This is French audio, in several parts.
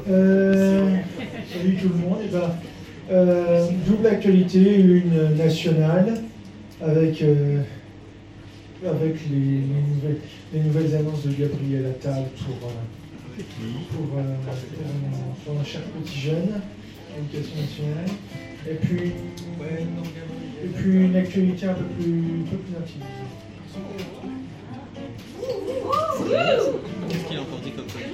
Salut tout le monde. Double actualité, une nationale avec les nouvelles annonces de Gabriel Attal pour un cher petit jeune, éducation nationale. Et puis une actualité un peu plus intime. Qu'est-ce qu'il a emporté comme ça?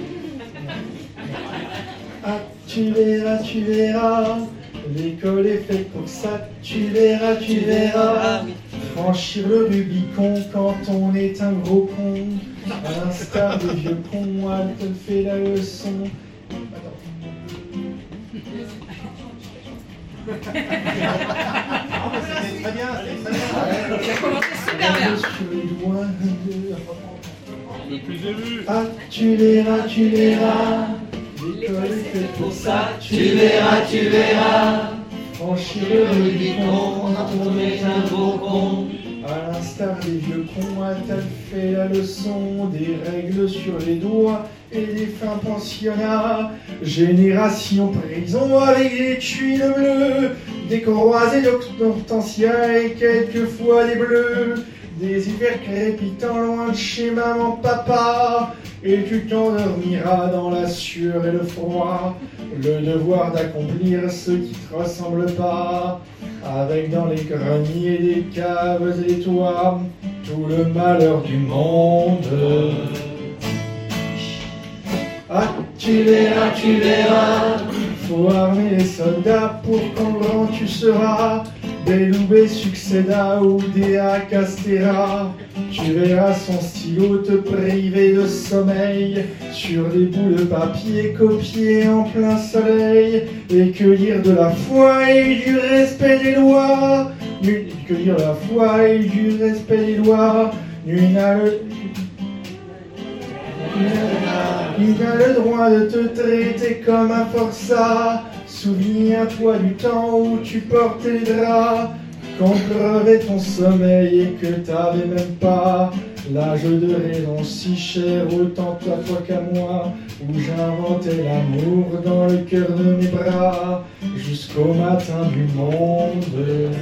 Ah, tu verras, l'école est faite pour ça, tu verras, franchir le Rubicon quand on est un gros con, à l'instar des vieux cons, elle te fait la leçon. C'était très bien, Ça a commencé super bien. Ah, tu verras, l'école est faite pour ça, tu verras, franchir le Rubicon quand on est un gros con, à l'instar des vieux cons, elle t'a fait la leçon, des règles sur les doigts et des fins pensionnats, génération prison avec des tuiles bleues, des croisés d'hortensia et quelquefois des bleus, des hivers crépitants loin de chez maman, papa, et tu t'endormiras dans la sueur et le froid, le devoir d'accomplir ce qui te ressemble pas, avec dans les greniers des caves et des toits, tout le malheur du monde. Ah, tu verras, faut armer les soldats pour qu'en grand tu seras, Beloubet succéda ou Dea Castera. Tu verras son stylo te priver de sommeil sur des bouts de papier copiés en plein soleil, et cueillir de la foi et du respect des lois. Cueillir de la foi et du respect des lois. Nul n'a le droit de te traiter comme un forçat. Souviens-toi du temps où tu portais les draps, quand crevait ton sommeil et que t'avais même pas l'âge de raison si cher, autant à toi qu'à moi, où j'inventais l'amour dans le cœur de mes bras, jusqu'au matin du monde.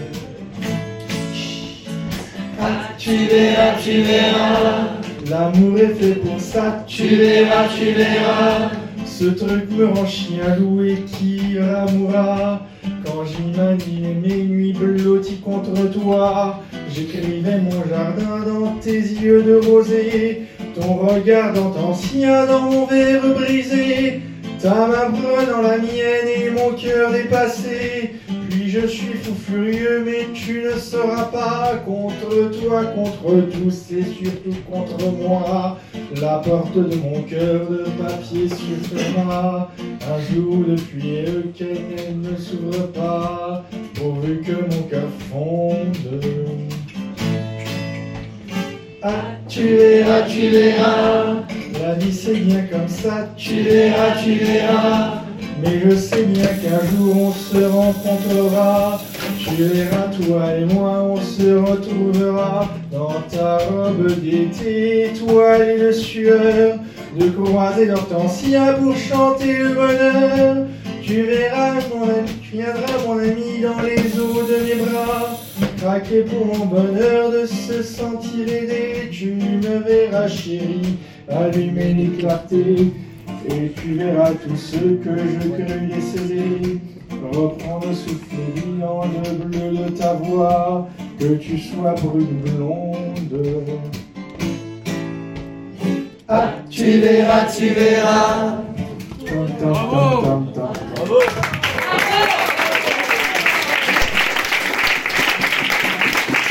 Ah, tu verras, l'amour est fait pour ça, tu verras. Ce truc me rend chien loup et qui mourra. Quand j'imaginais mes nuits blotties contre toi, j'écrivais mon jardin dans tes yeux de rosée, ton regard d'antan-sien dans mon verre brisé, ta main brûle dans la mienne et mon cœur dépassé. Puis je suis fou furieux, mais tu ne sauras pas. Contre toi, contre tous et surtout contre moi, la porte de mon cœur de papier s'ouvre. Un jour depuis lequel ne s'ouvre pas, pourvu que mon cœur fonde. Ah, tu verras, la vie c'est bien comme ça, tu verras. Mais je sais bien qu'un jour on se rencontrera, tu verras, toi et moi on se retrouvera dans ta robe d'été étoilée de sueur, de croiser l'hortensia pour chanter le bonheur. Tu verras mon ami, tu viendras mon ami dans les eaux de mes bras, craquer pour mon bonheur de se sentir aidé. Tu me verras chérie, allumer les clartés, et tu verras tout ce que je crus décéder, reprendre le souffle brillant de bleu de ta voix, que tu sois brune ou blonde. Ah, tu verras, tam, tam, tam, tam.